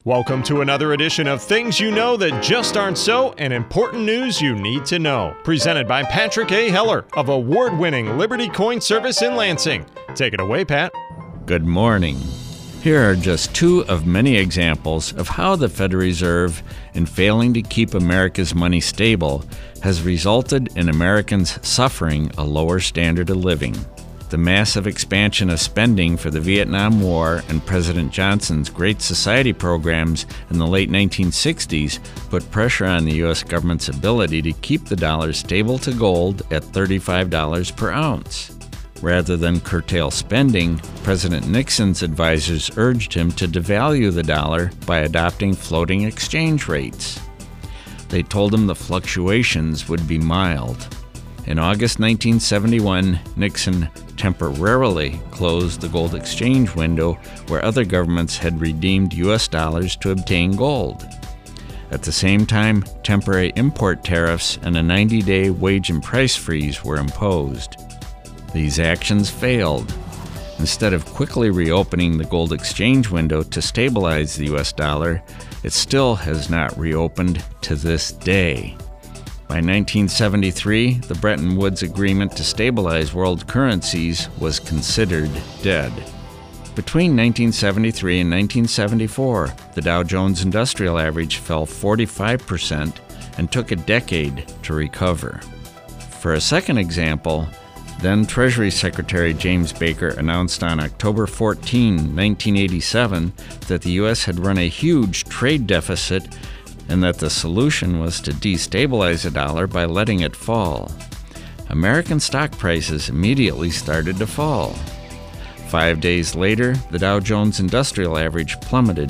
Welcome to another edition of Things You Know That Just Aren't So and Important News You Need to Know. Presented by Patrick A. Heller of award-winning Liberty Coin Service in Lansing. Take it away, Pat. Good morning. Here are just two of many examples of how the Federal Reserve, in failing to keep America's money stable, has resulted in Americans suffering a lower standard of living. The massive expansion of spending for the Vietnam War and President Johnson's Great Society programs in the late 1960s put pressure on the U.S. government's ability to keep the dollar stable to gold at $35 per ounce. Rather than curtail spending, President Nixon's advisors urged him to devalue the dollar by adopting floating exchange rates. They told him the fluctuations would be mild. In August 1971, Nixon temporarily closed the gold exchange window where other governments had redeemed U.S. dollars to obtain gold. At the same time, temporary import tariffs and a 90-day wage and price freeze were imposed. These actions failed. Instead of quickly reopening the gold exchange window to stabilize the U.S. dollar, it still has not reopened to this day. By 1973, the Bretton Woods Agreement to stabilize world currencies was considered dead. Between 1973 and 1974, the Dow Jones Industrial Average fell 45% and took a decade to recover. For a second example, then Treasury Secretary James Baker announced on October 14, 1987, that the U.S. had run a huge trade deficit and that the solution was to destabilize the dollar by letting it fall. American stock prices immediately started to fall. 5 days later, the Dow Jones Industrial Average plummeted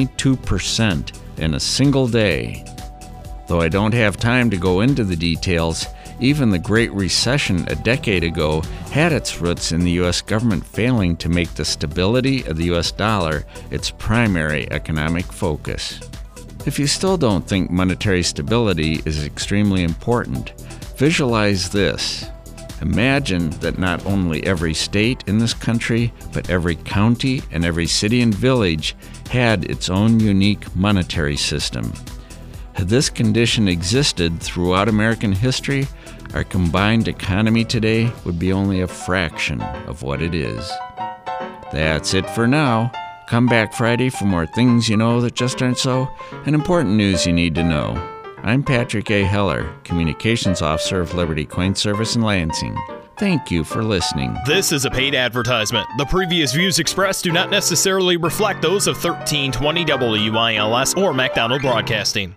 22% in a single day. Though I don't have time to go into the details, even the Great Recession a decade ago had its roots in the U.S. government failing to make the stability of the U.S. dollar its primary economic focus. If you still don't think monetary stability is extremely important, visualize this. Imagine that not only every state in this country, but every county and every city and village had its own unique monetary system. Had this condition existed throughout American history, our combined economy today would be only a fraction of what it is. That's it for now. Come back Friday for more Things You Know That Just Aren't So and important news you need to know. I'm Patrick A. Heller, Communications Officer of Liberty Coin Service in Lansing. Thank you for listening. This is a paid advertisement. The previous views expressed do not necessarily reflect those of 1320 WILS or MacDonald Broadcasting.